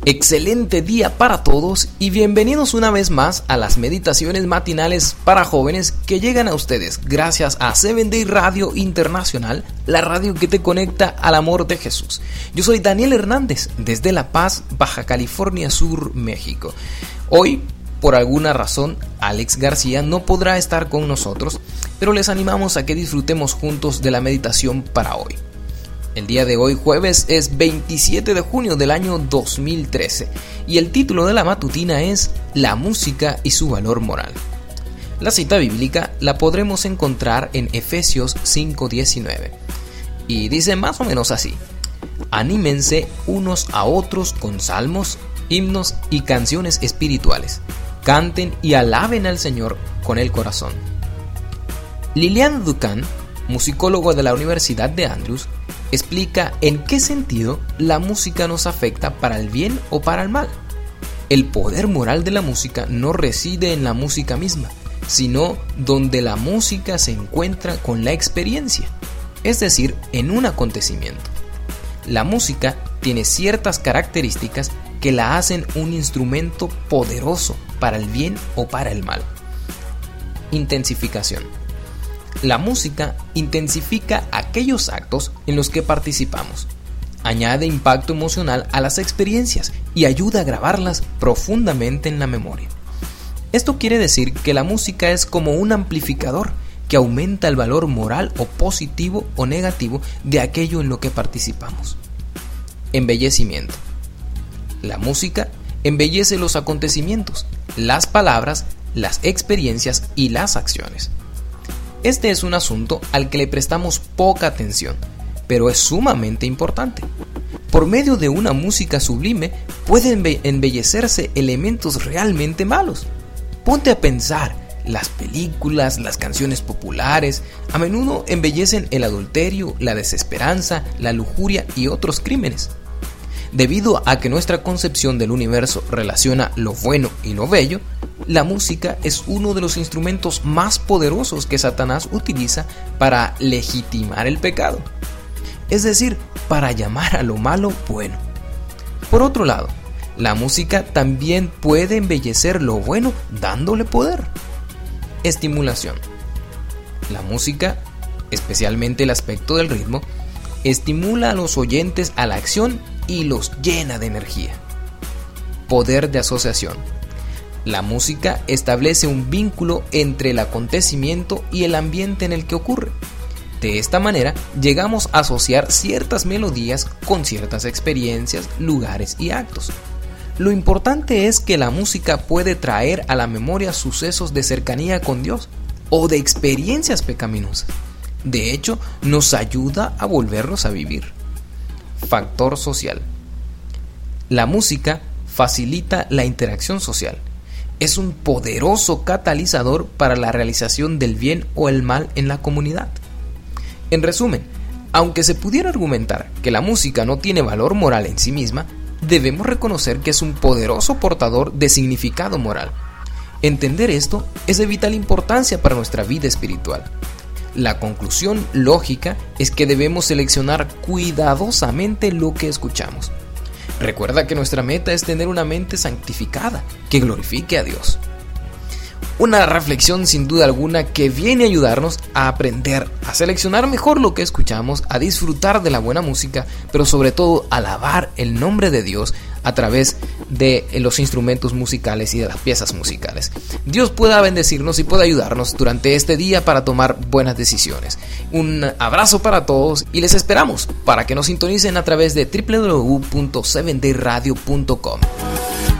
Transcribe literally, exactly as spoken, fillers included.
Excelente día para todos y bienvenidos una vez más a las meditaciones matinales para jóvenes que llegan a ustedes gracias a Seven Day Radio Internacional, la radio que te conecta al amor de Jesús. Yo soy Daniel Hernández desde La Paz, Baja California Sur, México. Hoy, por alguna razón, Alex García no podrá estar con nosotros, pero les animamos a que disfrutemos juntos de la meditación para hoy. El día de hoy, jueves, es veintisiete de junio del año dos mil trece y el título de la matutina es La música y su valor moral. La cita bíblica la podremos encontrar en Efesios cinco diecinueve y dice más o menos así: anímense unos a otros con salmos, himnos y canciones espirituales. Canten y alaben al Señor con el corazón. Lilian Duncan, musicólogo de la Universidad de Andrews, explica en qué sentido la música nos afecta para el bien o para el mal. El poder moral de la música no reside en la música misma, sino donde la música se encuentra con la experiencia, es decir, en un acontecimiento. La música tiene ciertas características que la hacen un instrumento poderoso para el bien o para el mal. Intensificación. La música intensifica aquellos actos en los que participamos, añade impacto emocional a las experiencias y ayuda a grabarlas profundamente en la memoria. Esto quiere decir que la música es como un amplificador que aumenta el valor moral o positivo o negativo de aquello en lo que participamos. Embellecimiento. La música embellece los acontecimientos, las palabras, las experiencias y las acciones. Este es un asunto al que le prestamos poca atención, pero es sumamente importante. Por medio de una música sublime pueden embellecerse elementos realmente malos. Ponte a pensar, las películas, las canciones populares, a menudo embellecen el adulterio, la desesperanza, la lujuria y otros crímenes. Debido a que nuestra concepción del universo relaciona lo bueno y lo bello, la música es uno de los instrumentos más poderosos que Satanás utiliza para legitimar el pecado, es decir, para llamar a lo malo bueno. Por otro lado, la música también puede embellecer lo bueno dándole poder. Estimulación. La música, especialmente el aspecto del ritmo, estimula a los oyentes a la acción y los llena de energía. Poder de asociación. La música establece un vínculo entre el acontecimiento y el ambiente en el que ocurre. De esta manera, llegamos a asociar ciertas melodías con ciertas experiencias, lugares y actos. Lo importante es que la música puede traer a la memoria sucesos de cercanía con Dios o de experiencias pecaminosas. De hecho, nos ayuda a volverlos a vivir. Factor social. La música facilita la interacción social. Es un poderoso catalizador para la realización del bien o el mal en la comunidad. En resumen, aunque se pudiera argumentar que la música no tiene valor moral en sí misma, debemos reconocer que es un poderoso portador de significado moral. Entender esto es de vital importancia para nuestra vida espiritual. La conclusión lógica es que debemos seleccionar cuidadosamente lo que escuchamos. Recuerda que nuestra meta es tener una mente santificada, que glorifique a Dios. Una reflexión sin duda alguna que viene a ayudarnos a aprender a seleccionar mejor lo que escuchamos, a disfrutar de la buena música, pero sobre todo a alabar el nombre de Dios a través de los instrumentos musicales y de las piezas musicales. Dios pueda bendecirnos y pueda ayudarnos durante este día para tomar buenas decisiones. Un abrazo para todos y les esperamos para que nos sintonicen a través de doble u doble u doble u punto seven day radio punto com.